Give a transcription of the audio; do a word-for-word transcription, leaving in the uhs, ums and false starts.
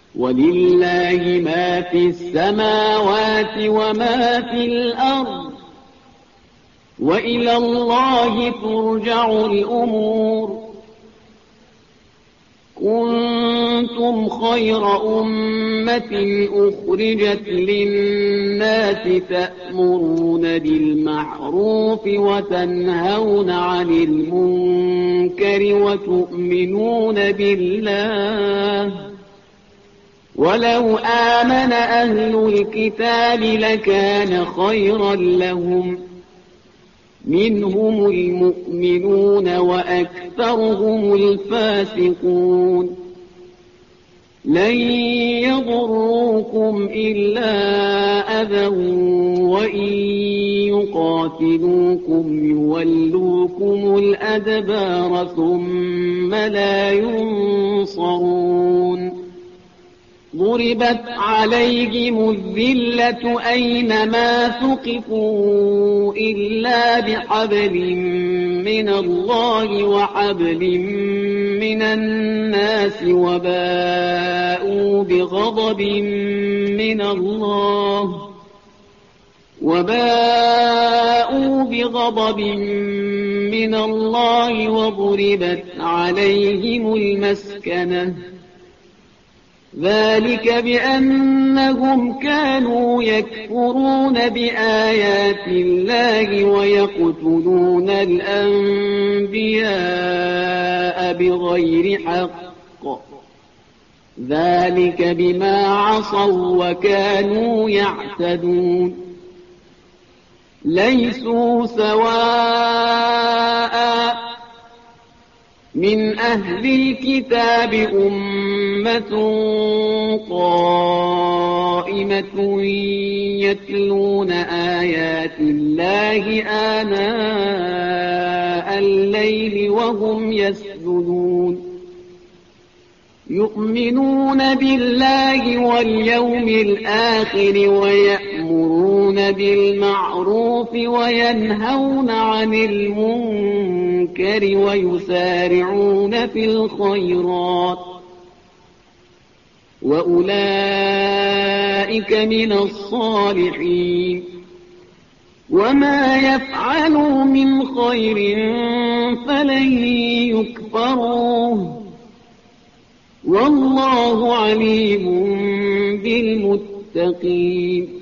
ولله ما في السماوات وما في الأرض وإلى الله ترجع الأمور. كنتم خير أمة أخرجت للناس تأمرون بالمعروف وتنهون عن المنكر وتؤمنون بالله. ولو آمن أهل الكتاب لكان خيرا لهم، منهم المؤمنون وأكثرهم الفاسقون. لن يضروكم إلا أذى وإن يقاتلوكم يولوكم الأدبار ثم لا ينصرون. ضربت عليهم الذلة أينما ثقفوا إلا بحبل من الله وحبل من الناس وباءوا بغضب من الله وباءوا بغضب من الله وضربت عليهم المسكنة. ذلك بأنهم كانوا يكفرون بآيات الله ويقتلون الأنبياء بغير حق. ذلك بما عصوا وكانوا يعتدون. ليسوا سواء من أهل الكتاب أمة قائمة يتلون آيات الله آناء الليل وهم يسجدون. يؤمنون بالله واليوم الآخر ويأمرون بالمعروف وينهون عن المنكر ويسارعون في الخيرات وأولئك من الصالحين. وما يفعلوا من خير فلن يكفروه والله عليم بالمتقين.